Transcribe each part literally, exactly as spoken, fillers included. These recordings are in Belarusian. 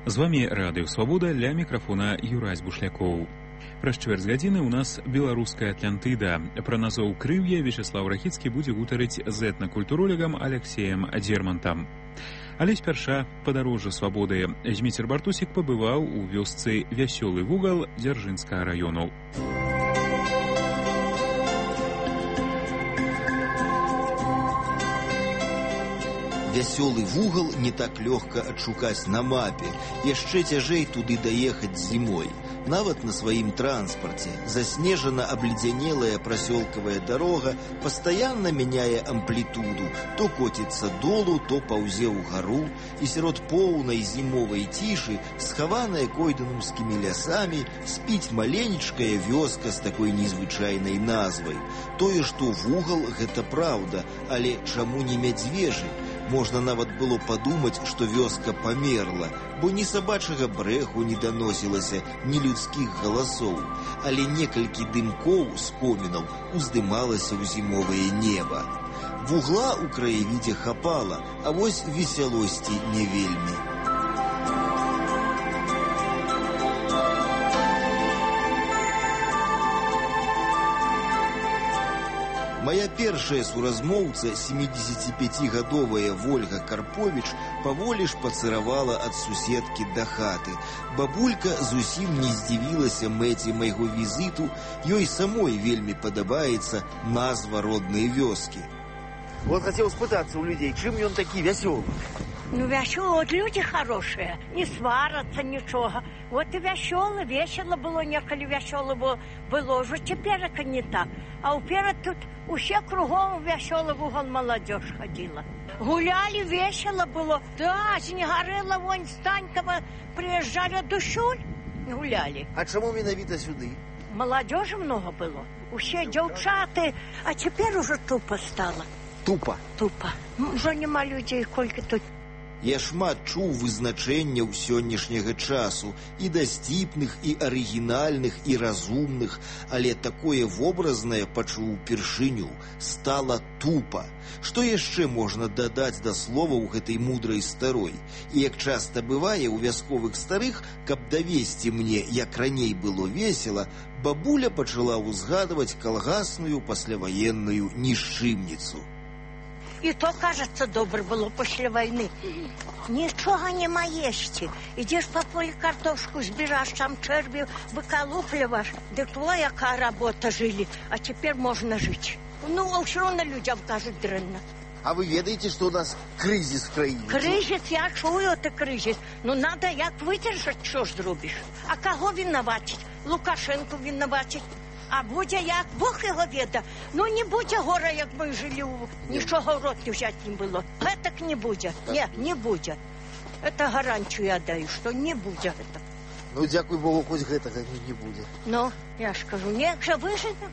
З вами Радыё Свабода, ля мікрафона Юрась Бушлякоў. Праз чвэрць гадзіны ў нас беларуская Атлантыда. Пра назоў крыўе Вячеслав Рахіцкі будзе гутарыць з этнакультуролегам Алексеем Дермантам. Але спярша падарожжа свабоды. Зміцер Бартусік пабываў у вёсцы Вясёлы вугал Дзяржынскага раёну. Вясёлы вугал не так лёгка адшукаць на мапе, яшчэ цяжэй туды даехаць зімой. Нават на сваім транспарце заснежана абледзянелая прасёлкавая дарога пастаянна мяняе амплітуду, то коціцца долу, то паўзе ўгару, і сярод поўнай зімовай цішы, схаваная койданаўскімі лясамі, спіць маленечкая вёска з такой незвычайнай назвай. Тое, што вугал, гэта праўда, але чаму не мядзвежы? Можна нават было падумаць, што вёска памерла, бо ні сабачага брэху не даносілася, ні людскіх галасоў, але некалькі дымкоў з комінаў уздымалася ў зімовае неба. Вугла ў краявідзе хапала, а вось весялосці не вельмі. Моя першая суразмоўца, семідзесяціпяцігадовая Вольга Карповіч, паволі ж пацыравала ад суседкі да хаты. Бабулька зусім не здзівілася мэце майго візіту, ёй самой вельмі падабаецца назва роднай вёскі. Вот хотел спытаться у людей, чым ён такі вясёлы? Ну, вясёлы, вот люди хорошие, не свараться, ничего. Вот и вясёлы, весело было, неколи вясёлы было, было уже теперь это не так. А уперед тут усе кругом вясёлы вугал молодежь ходила. Гуляли, весело было. Да, Снегарыла, вон, Станькова, приезжали душуль, гуляли. А чему менавіта сюды? Молодежи много было. Усе девчаты, а теперь уже тупо стало. Тупо? Тупо. Уже нема людей, колькі тут. Я шмат чуў вызначэнняў сённяшняга часу, і дасціпных, і арыгінальных, і разумных, але такое вобразнае пачуў упершыню, стала тупа. Што яшчэ можна дадаць да словаў гэтай мудрай старой? І як часта бывае ў вясковых старых, каб давесці мне, як раней было весела, бабуля пачала ўзгадваць калгасную пасляваенную нішчымніцу. И то, кажется, добре было после войны. Ничего нема есці. Идешь по полю картошку, сбираешь, там червів выколупливаешь. Да твоя какая работа жили, а теперь можно жить. Ну, а все равно людям кажут дрянно. А вы ведаете, что у нас кризис в краине? Кризис, я чую, это кризис. Ну, надо як выдержать, что ж зробишь. А кого винуватить? Лукашенко винуватить. А будзе як Бог його веда. Ну не будзе гора, як ми жили, нічого в рот не взять не было. Гэтак не будзе. Не, не будзе. Это гарантию я даю, что не будзе гэтак. Ну, дякуй Богу, хоть гэтага не, не будзе. Ну, я ж кажу, не, же выживем.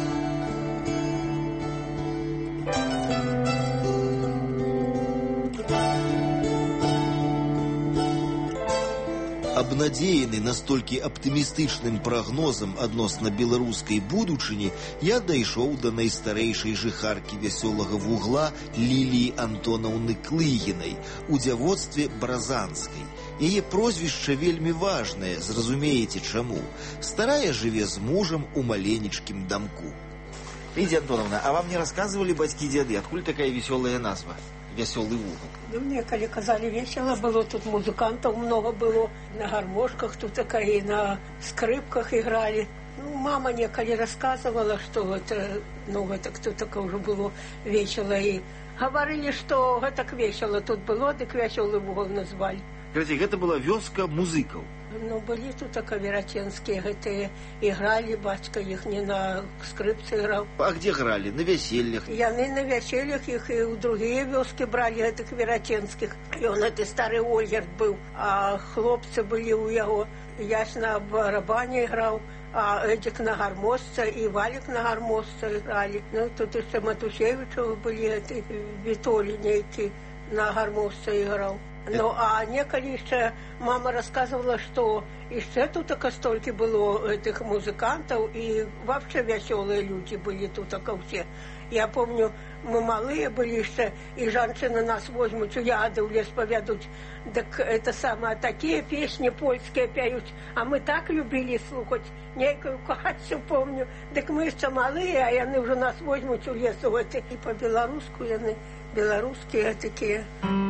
Абнадзеяны настолькі аптымістычным прагнозам адносна беларускай будучыні, я дайшоў да найстарэйшай жыхаркі вясёлага вугла Ліліі Антонаўны Клыгінай у дзявоцтве Бразанскай. Яе прозвішча вельмі важнае, зразумееце чаму. Старая жыве з мужам у маленечкім дамку. Лидия Антоновна, а вам не рассказывали батьки и деды, откуда такая веселая назва? Веселый угол. Ну, мне, коли казали, весело было, тут музыкантов много было, на гармошках тут такая, и на скрипках играли. Ну, мама неколи рассказывала, что это, ну, это кто такое уже было весело, и говорили, что это так весело тут было, так веселый угол назвали. Скажите, это была вёска музыков? Ну, были тут кавератенские, это играли, батька их не на скрипце играл. А где играли? На весельях? Яны на весельях их и у другие вёски брали, это кавератенских. И он, это старый Ольгерт был, а хлопцы были у его. Ясь на барабане играл, а Эдик на гармошце, и Валик на гармошце играли. Ну, тут еще Матусевичевы были, это Витолий некий на гармошце играл. Ну, а неколи еще мама рассказывала, что еще тут только столько было этих музыкантов, и вообще веселые люди были тут только все. Я помню, мы малые были еще, и женщины нас возьмут, яды в лес поведут. Так это самое, такие песни польские пеют, а мы так любили слухать. Некую Катю помню. Так мы еще малые, а они уже нас возьмут в лес. Вот, и по-белорусски они, белорусские такие.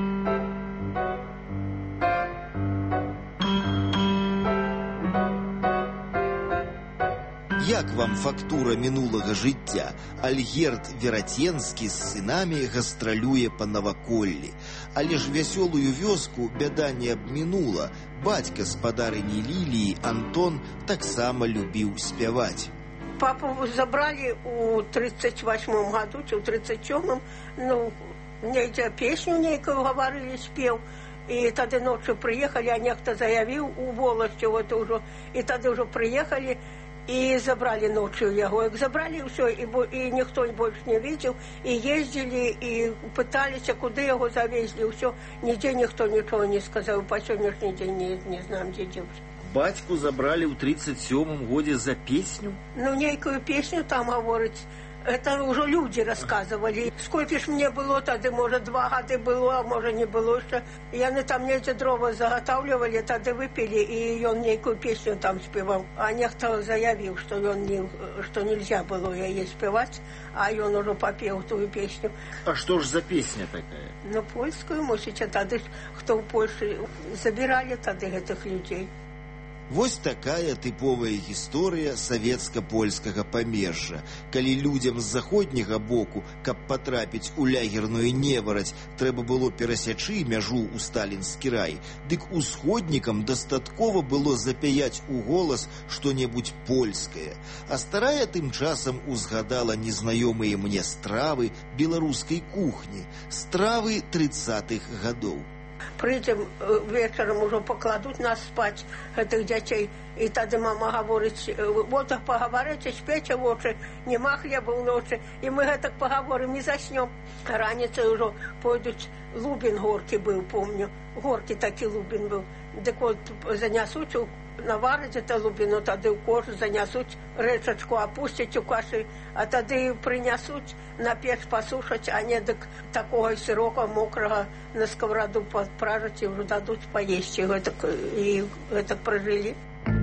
Як вам фактура мінулага жыцця? Альгерд Вераценскі з сынамі гастралюе па наваколлі. Але ж вясёлую вёску бяда не абмінула. Бацька спадарыні Ліліі, Антон, таксама любіў спяваць. Папу забрали у тридцать восьмом году, ці ў тридцать сёмом, ну, нейкую песню нейкую говорили, спел. И тогда ночью приехали, а некто заявил у волости, вот уже, и тогда уже приехали, и забрали ночью его. Их забрали, все, и, и никто больше не видел. И ездили, и пытались, а куда его завезли, все. Нигде никто ничего не сказал. По сегодняшний день не, не знаем, где делать. Батьку забрали в тридцать сёмом году за песню? Ну, некую песню там говорить. Это уже люди рассказывали. Сколько ж мне было тогда, может, два года было, а может, не было еще. И они там эти дрова заготавливали, тогда выпили, и он некую песню там спевал. А некто заявил, что, он не, что нельзя было ей спевать, а он уже попел ту песню. А что ж за песня такая? Ну, польскую, может, тогда, кто в Польше забирали тогда этих людей. Вось такая тыповая гісторыя савецка-польскага памежжа. Калі людзям з заходняга боку, каб патрапіць у лягерную невараць, трэба было перасячы мяжу ў сталінскі рай, дык усходнікам дастаткова было запяяць у голас што-небудзь польскае. А старая тым часам узгадала незнаёмыя мне стравы беларускай кухні, стравы тридцатых гадоў. Придем вечером, уже покладут нас спать, этих детей. И тогда мама говорит, вот поговорите, спейте в очи, нема хлеба в ночи. И мы так поговорим и заснем. Раницей уже пойдут, Лубин горький был, помню. Горький такой Лубин был. Так вот, занесут, наварить это Лубину, тогда в кожу занесут, речечку опустить у каши, а тогда принесут на печь посушать, а не так такого сирока мокрого на сковороду подпражить и уже дадут поесть. И это, и это прожили.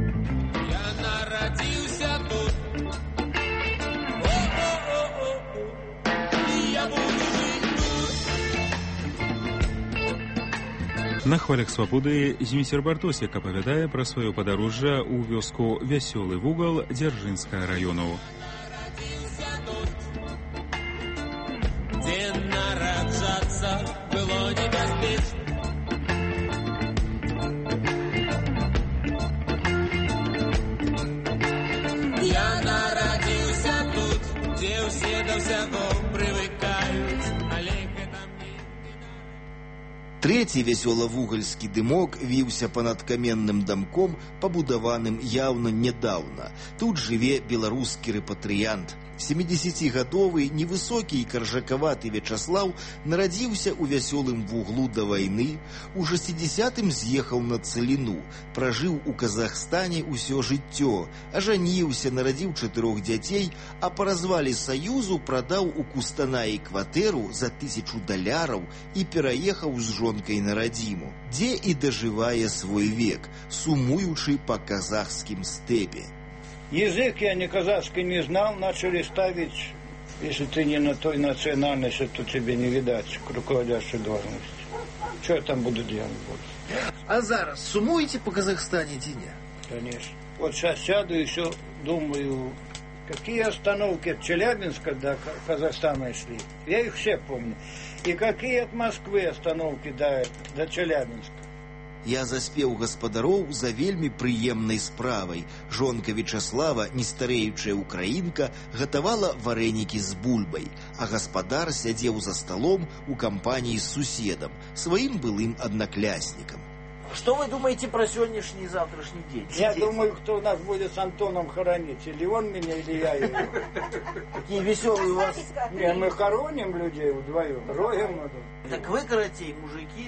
Я народился тут. О-о-о-о-о. И я буду жить тут. На хвалях свабоды Зміцер Бартосік апавядае пра сваё падарожжа ў вёску Вясёлы вугал Дзяржынскага раёну. Дзе нараджацца было небяспечна. Я нарадзіўся тут, дзе ўсе да ўсяго прывыкаюць, але гэта мне не да. Трэці вясёла-вугальскі дымок віўся панад каменным дамком, пабудаваным яўна нядаўна. Тут жыве беларускі рэпатрыянт. семидесятигадовый, невысокі і каржакаваты Вячаслаў нарадзіўся ў вясёлым вуглу да вайны, у шестидесятым з'ехаў на Целіну, пражыў у Казахстане ўсё жыццё, ажаніўся, нарадзіў чатырох дзяцей, а па развале Саюзу прадаў у Кустанаі кватэру за тысячу даляраў і пераехаў з жонкай на радзіму, дзе і дажывае свой век, сумуючы па казахскім стэпе. Язык я ни казахский не знал, начали ставить, если ты не на той национальности, то тебе не видать руководящей должности. Что я там буду делать больше? А зараз сумуете по Казахстане, Диня? Конечно. Вот сейчас сяду и все думаю, какие остановки от Челябинска до Казахстана шли. Я их все помню. И какие от Москвы остановки до, до Челябинска. Я заспеў гаспадароў за вельмі прыемнай справай. Жонка Вячаслава, нестарэючая украінка, гатавала варэнікі з бульбай, а гаспадар сядзеў за сталом у кампаніі з суседам, сваім былым аднакляснікам. Что вы думаете про сегодняшний и завтрашний день? Я думаю, кто нас будет с Антоном хоронить, или он меня, или я его. Какие веселые у вас... Не, мы хороним людей вдвоем, роем. Так вы, коротей, мужики,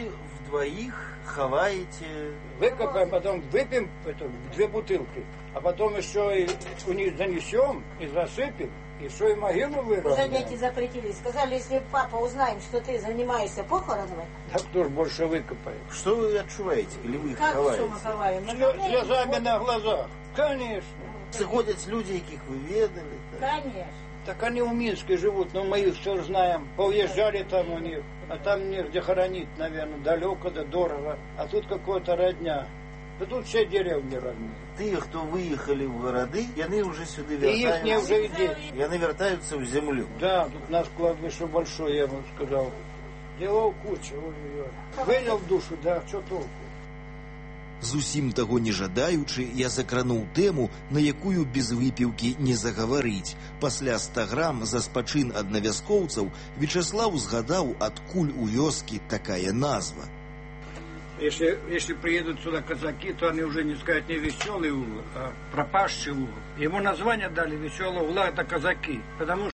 двоих хаваете... Выкопаем, потом выпьем это, две бутылки, а потом еще и у них занесем и засыпем, и еще и могилу выровняем. Занятия запретили. Сказали, если папа узнаем, что ты занимаешься похоронами... Так кто ж больше выкопает? Что вы отчуваете, или вы их Как хаваете? что мы ховаем? Мы Слё- ховаем, Слезами вот- на глазах. Конечно. Приходят люди, яких вы ведали. так? Конечно. Так они в Минске живут, но мы их все знаем. Поуезжали там у них, а там негде хоронить, наверное, далеко да дорого. А тут какая-то родня. Да тут все деревни родные. Тыя, хто выехалі ў гарады, яны ўжо сюды И их не вяртаюцца. уже и дети. Яны вяртаюцца ў зямлю. Да, тут у нас кладбище большое, я вам сказал. Делов куча, ой-ой-ой. Вынял в душу, да, что толку? Зусім таго не жадаючы, я закрануў тэму, на якую без выпіўкі не загаварыць. Пасля ста грам за спачын аднавяскоўцаў Вячеслав згадаў, адкуль у вёскі такая назва. Если, если приедут сюда казаки, то они уже не скажут не веселый угол, а пропащий угол. Ему название дали веселого угла, это казаки. Потому